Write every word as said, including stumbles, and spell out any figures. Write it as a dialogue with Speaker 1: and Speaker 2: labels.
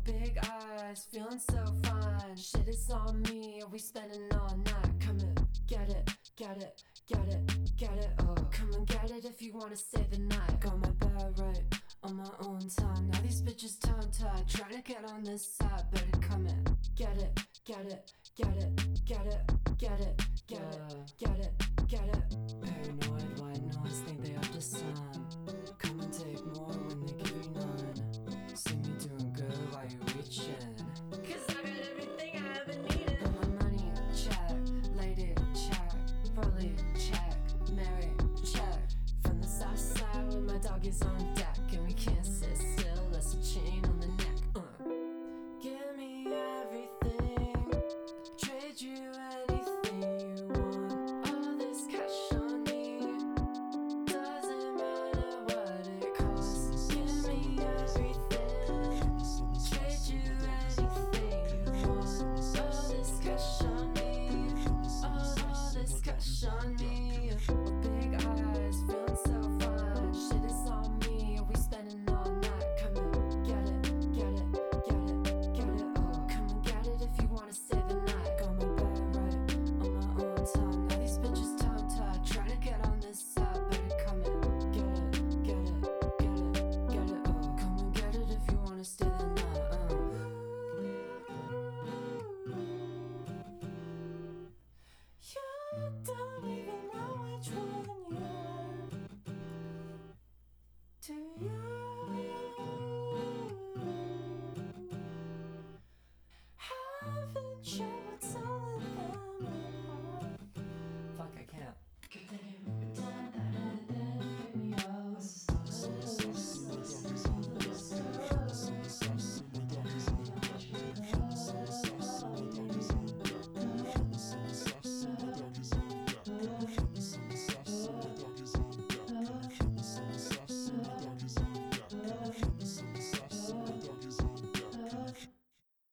Speaker 1: big eyes, feeling so fine. Shit is on me, are we spending all night? Come and get it, get it, get it, get it, oh. Come and get it if you wanna stay the night. Got my bed right on my own time. Now these bitches tongue tied, trying to get on this side. Better come and get it, get it, get it, get it, get it, get it, get it, get it. Paranoid white noise, think they up to some.